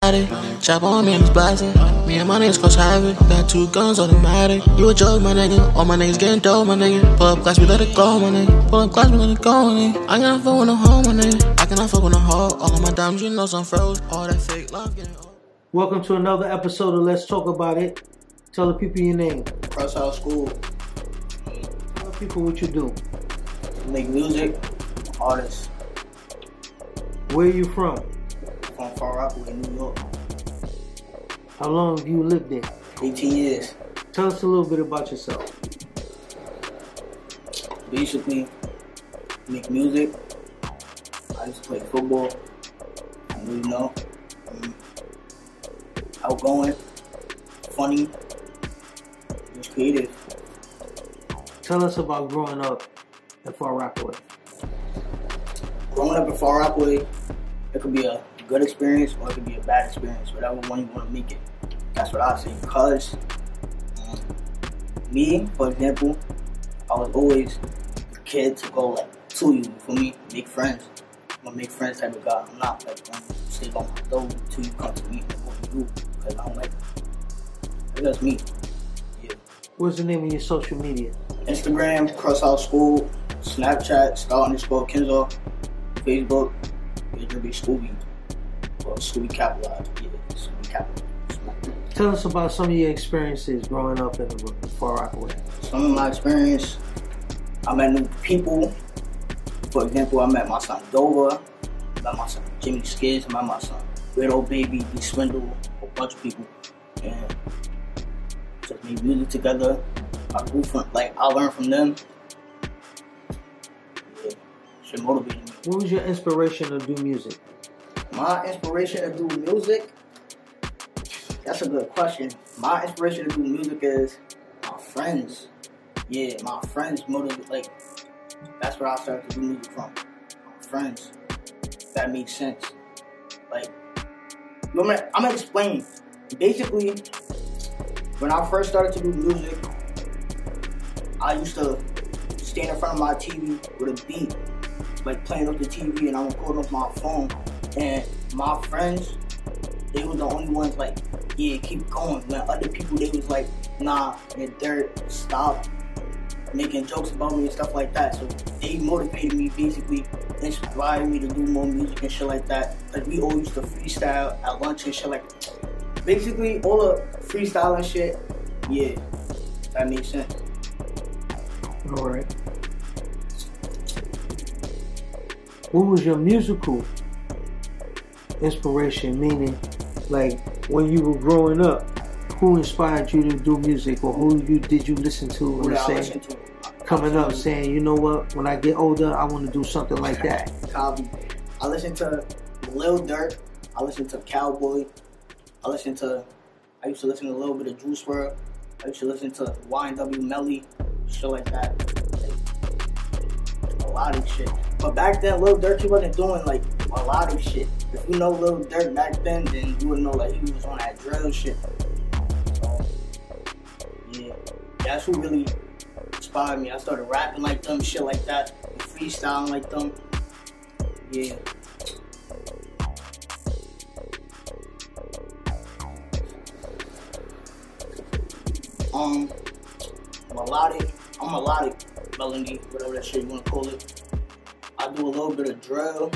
Chop on me and it's blasting. Me and my niggas cause savage. Got 2 guns automatic. You a joke, my nigga. All my niggas getting dope, my nigga. Pull up glass, we let it go, my nigga. Pull up glass, we let it go, my nigga. I cannot fuck with no hoe, my nigga. I cannot fuck with no hoe. All of my diamonds, you know some froze. All that fake love getting old. Welcome to another episode of Let's Talk About It. Tell the people your name. Crosshouse School. Tell the people what you do. Make music, artist. Where you from? From Far Rockaway, New York. How long have you lived there? 18 years. Tell us a little bit about yourself. Basically, make music. I used to play football. I know you know. Outgoing, funny, just creative. Tell us about growing up in Far Rockaway. Growing up in Far Rockaway, it could be a good experience or it could be a bad experience, whatever one you want to make it. That's what I say. Because me, for example, I was always the kid to go like to you, for me, make friends. I'm a make friends type of guy. I'm not like stay on my door until you come to me and what you do, because I don't like it. That's me. Yeah. What's the name of your social media? Instagram, Crosshouse School, Snapchat, Star_Kenzo, Facebook, Big Scooby. Well, Scooby capitalized. Yeah, Scooby capitalized. Tell us about some of your experiences growing up in Far Rockaway. Some of my experience, I met new people. For example, I met my son Dover, I met my son Jimmy Skids, I met my son Widow Baby, D Swindle, a bunch of people. And just made music together. I grew from, I learned from them. Yeah, shit motivated me. What was your inspiration to do music? My inspiration to do music? That's a good question. My inspiration to do music is my friends. Yeah, my friends motivate, that's where I started to do music from. My friends. That makes sense. I'm gonna explain. Basically, when I first started to do music, I used to stand in front of my TV with a beat, playing up the TV, and I'm recording off my phone. And my friends, they were the only ones yeah, keep going. When other people, they was like, nah, you're dirt, stop making jokes about me and stuff like that. So they motivated me, basically inspired me to do more music and shit like that. We all used to freestyle at lunch and shit like that. Basically, all the freestyle and shit, yeah, that makes sense. Alright. What was your musical inspiration? Meaning, when you were growing up, who inspired you to do music, or who did you listen to? Coming up, saying, you know what, when I get older, I want to do something like that. Copy. I listened to Lil Durk. I listened to Cowboy. I used to listen to a little bit of Juice WRLD. I used to listen to YNW Melly, shit like that. A lot of shit. But back then, Lil Durk, he wasn't doing a lot of shit. If you know Lil Durk back then you would know he was on that drill shit. So, yeah, that's who really inspired me. I started rapping like them, shit like that, and freestyling like them. Yeah. Melodic melody, whatever that shit you wanna call it. I do a little bit of drill.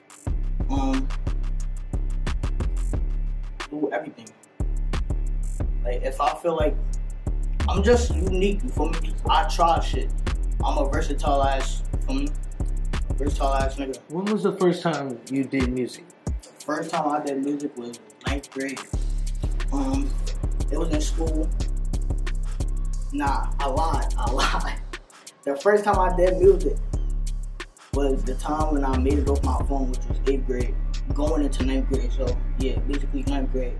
Do everything. If I feel like I'm just unique, for me, I try shit. I'm a versatile ass, versatile ass nigga. When was the first time you did music? The first time I did music was 9th grade. It was in school. Nah, I lied. The first time I did music was the time when I made it off my phone, which was 8th grade, going into 9th grade. So yeah, basically 9th grade.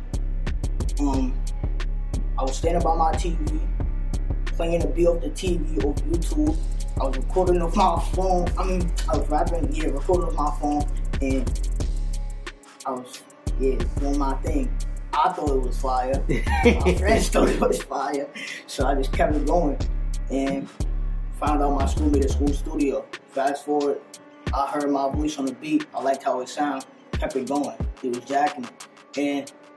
I was standing by my TV, playing a beat off the TV off YouTube. I was recording off my phone. I was rapping, recording off my phone, and I was, doing my thing. I thought it was fire. My friends thought it was fire. So I just kept it going. And found out my school made a school studio. Fast forward, I heard my voice on the beat. I liked how it sounded. Kept it going. It was jacking it. And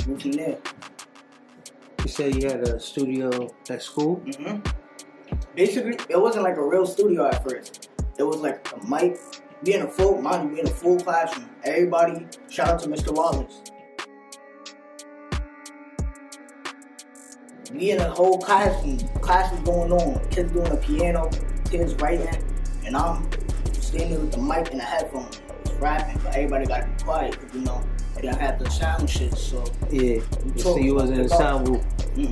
Moved from there. You said you had a studio at school? Mm-hmm. Basically, it wasn't like a real studio at first. It was like a mic. We in a full classroom. Everybody, shout out to Mr. Wallace. We in a whole classroom. Class was going on. Kids doing the piano, kids writing, and I'm standing there with the mic and the headphones. Just rapping, but everybody got to be quiet because they didn't have the sound shit. So yeah, so you wasn't in the sound booth.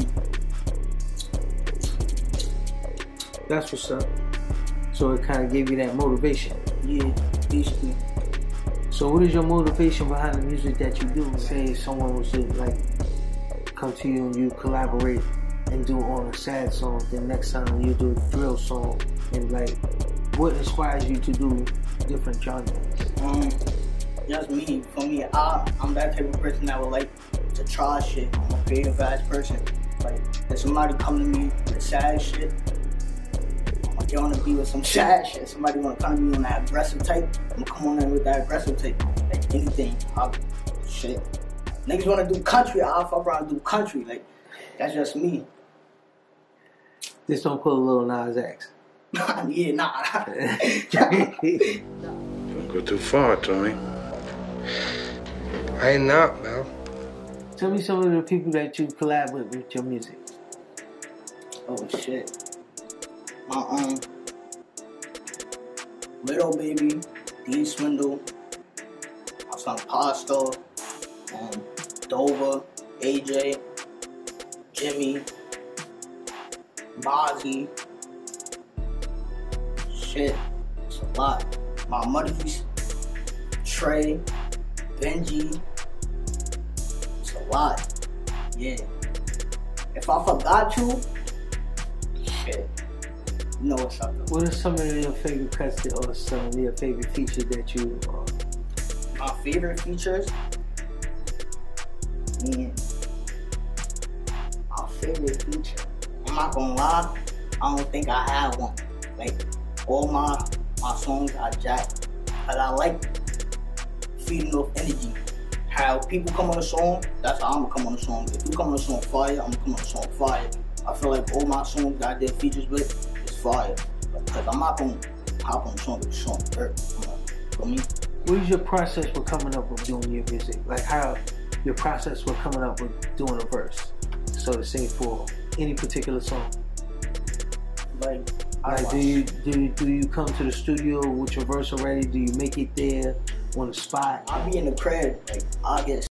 That's what's up. So it kind of gave you that motivation. Yeah, basically. So what is your motivation behind the music that you do? Say someone was to like come to you and you collaborate and do on a sad song, then next time you do a drill song, and like what inspires you to do different genres? Just me. For me, I'm that type of person that would like to try shit. I'm a creative ass person. Like if somebody come to me with sad shit, you want to be with some sad shit. Somebody want to come to me on that aggressive type, I'm gonna come on there with that aggressive type. Like anything, shit. Niggas want to do country, I'll fuck around and do country. Like that's just me. Just don't put a little Nas X. Yeah, nah. Don't go too far, Tony. I ain't not, man. Tell me some of the people that you collab with your music. Oh shit. My Little Baby, D Swindle, my son Pasto, Dover, AJ, Jimmy, Mozzie. Shit, it's a lot. My Muddies, Trey, Benji. It's a lot. Yeah. If I forgot you, shit. You know what's up though. What are some of your favorite cuts or some of your favorite features that you My favorite features? My favorite feature. I'm not gonna lie, I don't think I have one. Like all my songs I jack. Cause I like feeding off energy. How people come on a song, that's how I'm gonna come on a song. If you come on a song fire, I'm gonna come on a song fire. I feel like all my songs that I did features with is fire. Because I'm not gonna hop on a song with a song first. For me. What is your process for coming up with doing your music? Like how your process for coming up with doing a verse, so to say, for any particular song? Like do you come to the studio with your verse already? Do you make it there on the spot? I'll be in the crib, like I'll get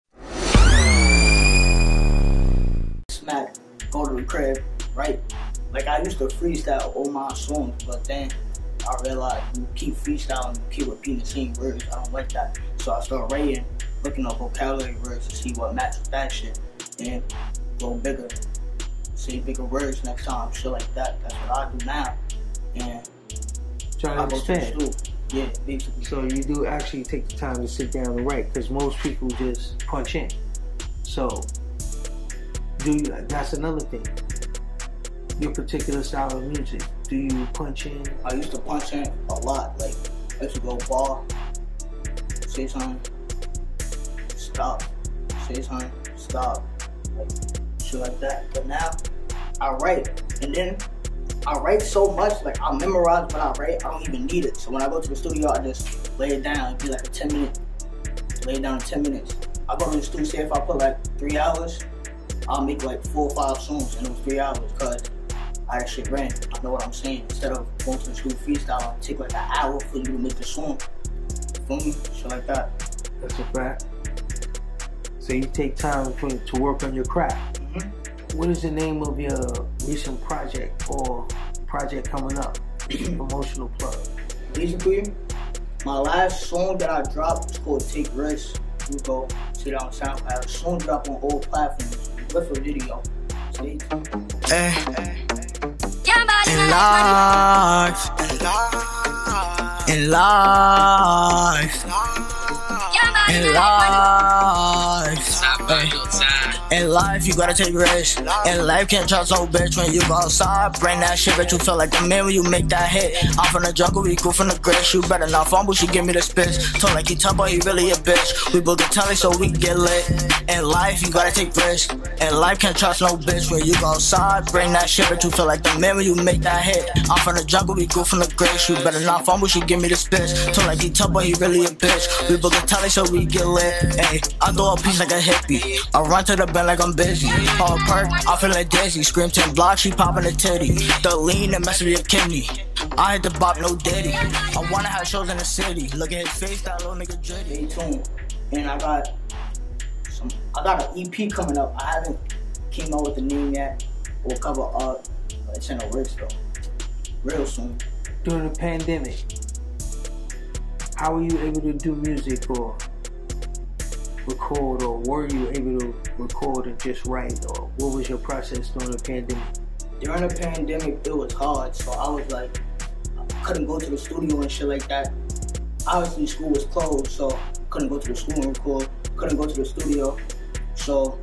smacked, go to the crib, right? Like I used to freestyle all my songs, but then I realized you keep freestyling, you keep repeating the same words. I don't like that. So I started writing, looking up vocabulary words to see what matches that shit. And go bigger. Say bigger words next time, shit like that. That's what I do now. And try to expand. Yeah, basically. So you do actually take the time to sit down and write, because most people just punch in. So that's another thing. Your particular style of music. Do you punch in? I used to punch in a lot. Like I used to go bar, say something, stop, say something, stop, like shit like that. But now I write, and then I write so much, like I memorize what I write. I don't even need it. So when I go to the studio, I just lay it down. It'd be like a 10-minute. Lay it down in 10 minutes. I go to the studio. Say if I put like 3 hours, I'll make like 4 or 5 songs in those 3 hours, cause I actually ran. I know what I'm saying. Instead of going to the studio freestyle, I'll take like an hour for you to make the song. Feel me? Shit like that. That's a fact. So you take time to work on your craft. What is the name of your recent project or project coming up? Promotional plug. Basically, my last song that I dropped is called Take Risks. You go see that on SoundCloud. Song dropped on all platforms with a video. See? In life, In life, you gotta take risks. In life, can't trust no bitch when you go outside. Bring that shit, but you feel like the man when you make that hit. I'm from the jungle, we grew from the grits. You better not fumble, she give me the spits. Told like he tough, but he really a bitch. We book a telly so we get lit. In life, you gotta take risks. In life, can't trust no bitch when you go outside. Bring that shit, but you feel like the man when you make that hit. I'm from the jungle, we grew from the grits. You better not fumble, she give me the spits. Told like he tough, but he really a bitch. We book a telly so we get lit. Ay, I throw a piece like a hippie. I run to the bed like I'm busy. All perk, I feel like dizzy. Scream 10 blocks, she poppin' a titty. The lean and mess with your kidney. I hit the bop, no diddy. I wanna have shows in the city. Look at his face, that little nigga jitty. Stay tuned. And I got an EP coming up. I haven't came out with the name yet or cover art, but it's in the works though. Real soon. During the pandemic, how were you able to do music or record, or were you able to record and just write, or what was your process during the pandemic? During the pandemic, it was hard, so I was like, I couldn't go to the studio and shit like that. Obviously, school was closed, so couldn't go to the school and record, couldn't go to the studio, so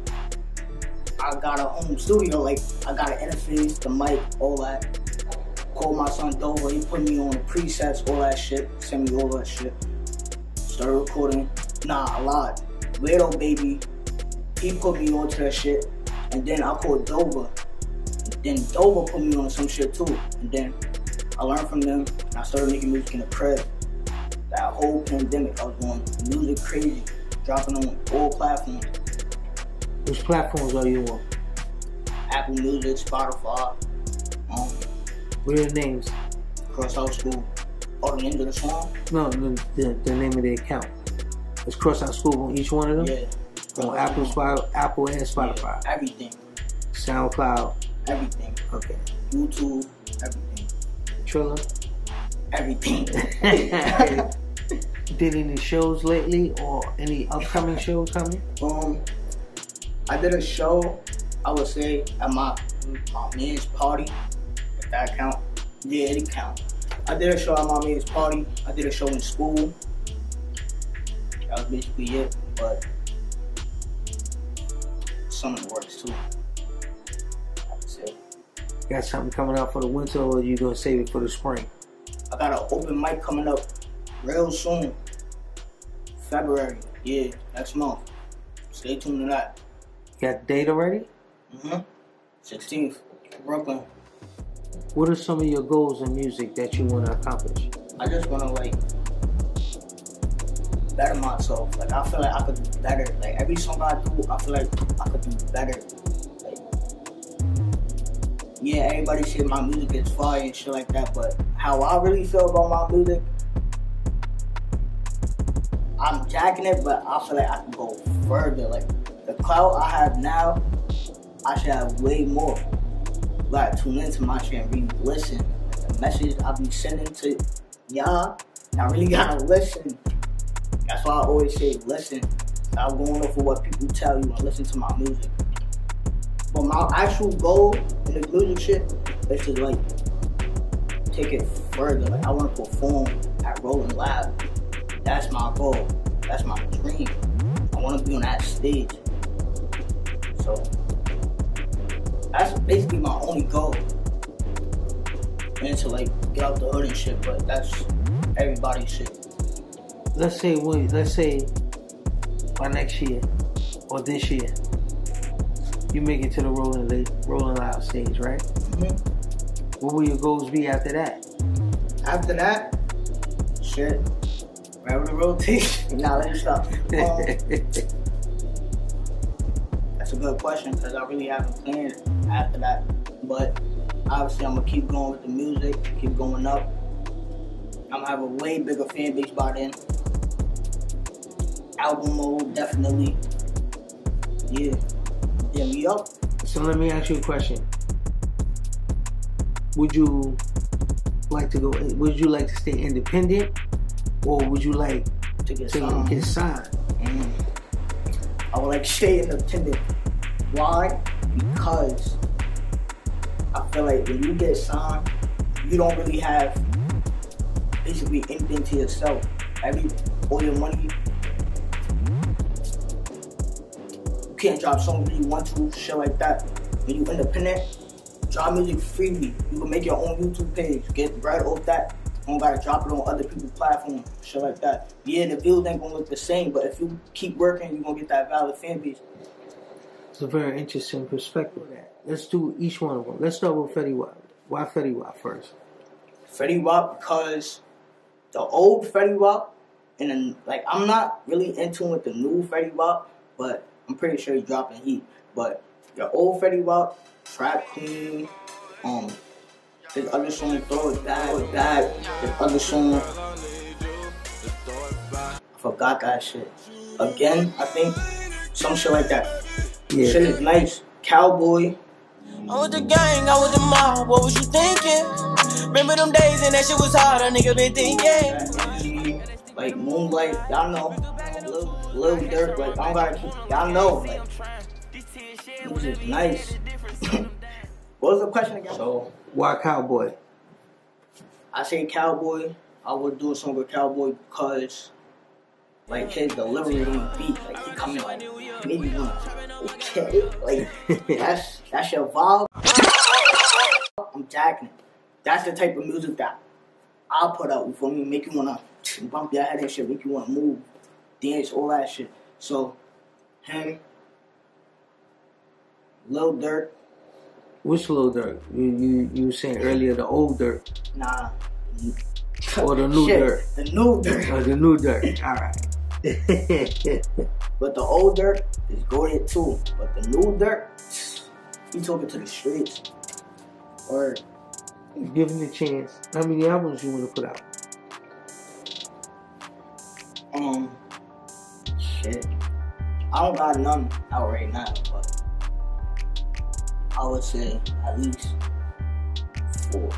I got a home studio, like I got an interface, the mic, all that. Called my son Dover, he put me on the presets, all that shit, sent me all that shit. Started recording, a lot. Weirdo Baby, he put me onto that shit, and then I called Dover. Then Dover put me on some shit too, and then I learned from them, and I started making music in the crib. That whole pandemic, I was going music crazy, dropping on all platforms. Which platforms are you on? Apple Music, Spotify, What are the names? Crossout School. Oh, the end of the song? No, the name of the account. It's Crossout School on each one of them? Yeah. On Apple and Spotify? Yeah, everything. SoundCloud? Everything. Okay. YouTube, everything. Triller? Everything. Did any shows lately or any upcoming shows coming? I did a show, I would say, at my man's party, if that count. Yeah, it count. I did a show at my man's party. I did a show in school. That was basically it, but some of the works too. That's it. Got something coming out for the winter, or are you gonna save it for the spring? I got an open mic coming up real soon. February, yeah, next month. Stay tuned to that. Got the date already? 16th, Brooklyn. What are some of your goals in music that you want to accomplish? I just want to better myself. Like I feel like I could do better. Like every song I do, I feel like I could do better. Like, yeah, everybody say my music is fire and shit like that, but how I really feel about my music, I'm jacking it, but I feel like I can go further. Like the clout I have now, I should have way more. You gotta tune into my shit and really listen. The message I be sending to y'all, I really gotta listen. That's why I always say listen. Stop going off of what people tell you and listen to my music. But my actual goal in the music shit is to take it further. Like I wanna perform at Rolling Loud. That's my goal. That's my dream. I wanna be on that stage. So that's basically my only goal. And to get out the hood and shit, but that's everybody's shit. Let's say by next year or this year, you make it to the Rolling Loud stage, right? What will your goals be after that? After that, shit, wherever the road takes. Nah, let me stop. That's a good question because I really haven't planned after that. But obviously, I'm gonna keep going with the music, keep going up. I'm gonna have a way bigger fan base by then. Album mode, definitely. Yeah, we up. So let me ask you a question. Would you like to stay independent, or would you like to get signed? I would like to stay independent. Why? Because I feel like when you get signed, you don't really have basically anything to yourself. All your money can't drop songs when you want to, shit like that. When you independent, drop music freely. You can make your own YouTube page, get bread off that. You don't gotta drop it on other people's platforms, shit like that. Yeah, the views ain't gonna look the same, but if you keep working, you're gonna get that valid fan base. It's a very interesting perspective of that. Let's do each one of them. Let's start with Fetty Wap. Why Fetty Wap first? Fetty Wap because the old Fetty Wap, and then, like, I'm not really into with the new Fetty Wap, but I'm pretty sure he's dropping heat. But the old Fetty Wap, Trap Queen, his other song, Throw It Back, his other song, I forgot that shit. Again, I think, some shit like that. Yeah. Shit is nice. Cowboy. I was the gang, I was the mob, what was you thinking? Remember them days and that shit was hard, a nigga been thinking. Like Moonlight, y'all know. Lil Durk, like, I don't gotta keep, y'all know. Like, it was just nice. What was the question again? So, Why Cowboy? I say Cowboy. I would do a song with Cowboy because, like, his delivery on the beat, like, he coming like, maybe one. Okay, like, that's your vibe. I'm jacking it. That's the type of music that I'll put out, you feel me? Make you wanna bump your head and shit, make you wanna move, dance, all that shit. So, him, Lil Durk. Which Lil Durk? You were saying earlier the old Durk. Nah. Or the new shit, Durk. The new Durk. Or the new Durk. Alright. But the old Durk is goated too. But the new Durk, he talking to the streets. Or Give him a chance. How many albums you want to put out? Shit. I don't got none out right now, but I would say at least 4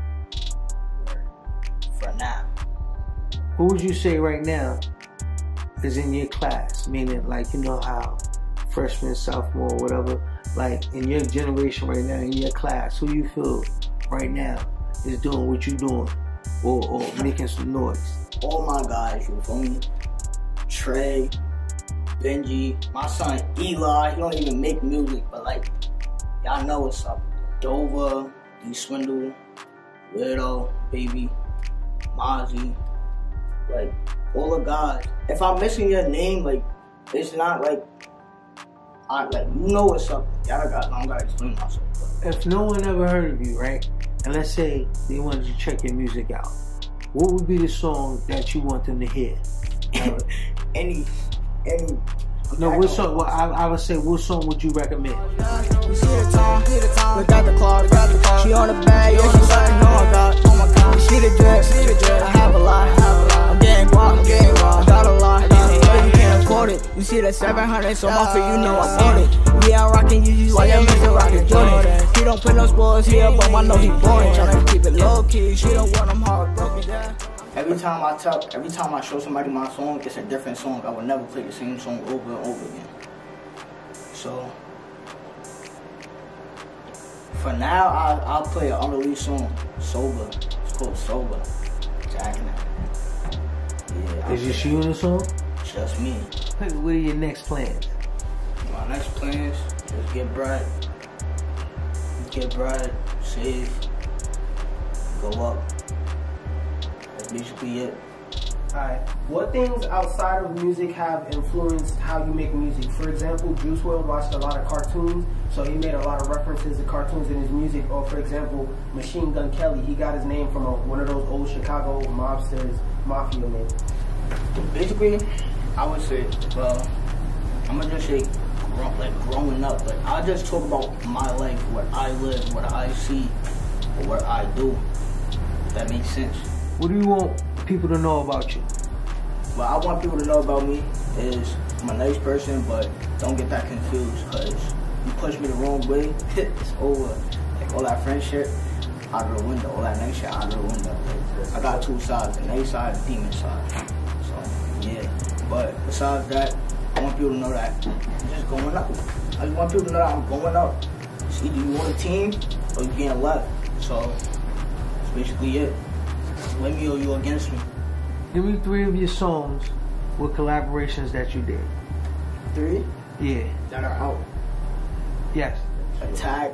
for now. Who would you say right now is in your class? Meaning, like, you know how freshman, sophomore, whatever, like in your generation right now, in your class, who you feel right now is doing what you doing or making some noise? All my guys, you feel me? Trey, Benji, my son Eli, he don't even make music, but like, y'all know what's up. Dover, D Swindle, Widow, Baby, Mozzie, like, all the guys. If I'm missing your name, like, it's not like, you know what's up. I don't gotta explain myself. But. If no one ever heard of you, right? And let's say they wanted to check your music out, what would be the song that you want them to hear? any. No, what song? Well, I would say, what song would you recommend? We see the time, we got the clock, she on the bag, yeah, she sucking on God. Oh my God, we see the drip, I have a lot, I'm getting guap, I got a lot, but you can't afford it. You see the 700, so my feet, you know I bought it. Yeah, I'm rocking Yeezys while you're missing rocking Jordan. He don't put no spoils here, but I know he boring. Tryna keep it low key, she don't want them hard broken down. Every time I show somebody my song, it's a different song. I would never play the same song over and over again. So, for now, I'll play an unreleased song, Sober. It's called Sober. Jacking it. Yeah. Is just you in the song? Just me. What are your next plans? My next plans is get bread, save, go up. That's basically it. Alright, what things outside of music have influenced how you make music? For example, Juice WRLD watched a lot of cartoons, so he made a lot of references to cartoons in his music. Or for example, Machine Gun Kelly, he got his name from one of those old Chicago mobsters, mafia names. Basically, I would say, well, I'm gonna just say, growing up. Like, I just talk about my life, what I live, what I see, or what I do. If that makes sense. What do you want people to know about you? What I want people to know about me is I'm a nice person, but don't get that confused, because you push me the wrong way, it's over. Like, all that friendship, out of the window. All that nice shit, out of the window. I got 2 sides, the nice side and the demon side. So, yeah. But besides that, I want people to know that I'm just going up. I just want people to know that I'm going up. It's either you on a team or you getting left. So, that's basically it. With me or you against me. Give me 3 of your songs with collaborations that you did. 3? Yeah. that are out. Yes. Attack.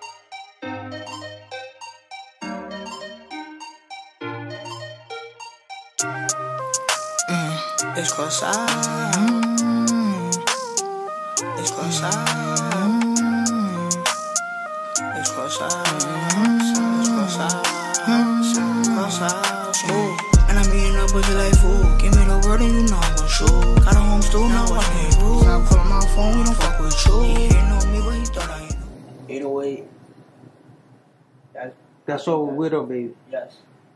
It's close out. It's close out. It's close out. It's close out. It's close out. Smooth. And I'm eating up with you like food. Give me the word and you know I'm gon' shoot. Got a home stool, now I can't prove. Stop calling my phone, we don't fuck with you. He ain't know me, but he thought I ain't know. 808. That's over with her, baby. Yes.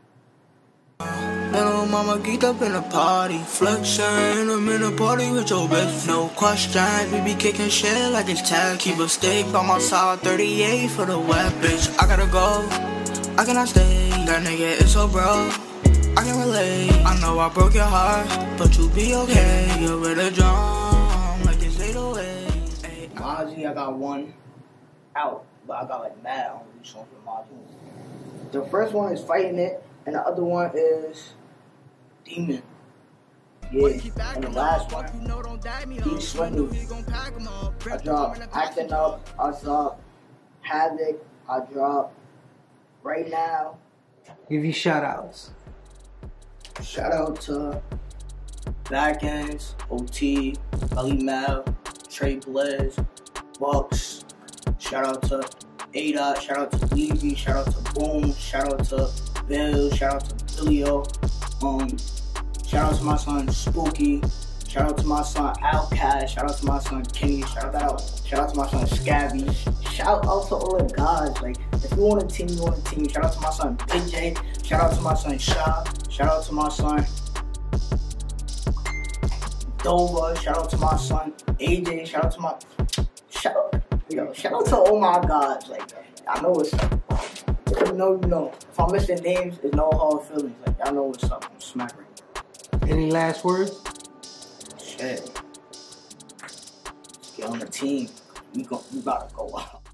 Little mama geeked up in the party, flexing, I'm in a party with your bitch. No questions, we be kicking shit like it's tag. Keep a stick by my side, 38 for the wet bitch. I gotta go, I cannot stay. That nigga is so bro, I can relate. I know I broke your heart, but you be okay. You're with a drum, like this 808. Mozzie, I got one out, but I got like mad on these songs with Mozzie. The first one is Fighting It, and the other one is Demon. Yeah, and the last one, Deep Swindle. I dropped Acting Up, I dropped Havoc, I dropped Right Now. Give you shout outs. Shout out to Back Ends, OT, Belly Mav, Trey Blaze, Bucks. Shout out to A-Dot, shout out to Levy, shout out to Boom, shout out to Bill, shout out to Billio. Shout out to my son Spooky. Shout out to my son Outcast. Shout out to my son Kenny. Shout out to my son Scabby. Shout out to all the guys. Like, if you want a team, you want a team. Shout out to my son Big J. Shout out to my son Sha. Shout out to my son Dover. Shout out to my son AJ. Shout out to all my guys. Like, I know what's up. If you know, you know. If I'm missing names, it's no hard feelings. Like, y'all know what's up. I'm smacking. Any last words? Shit. Let's get on the team. We about to go out.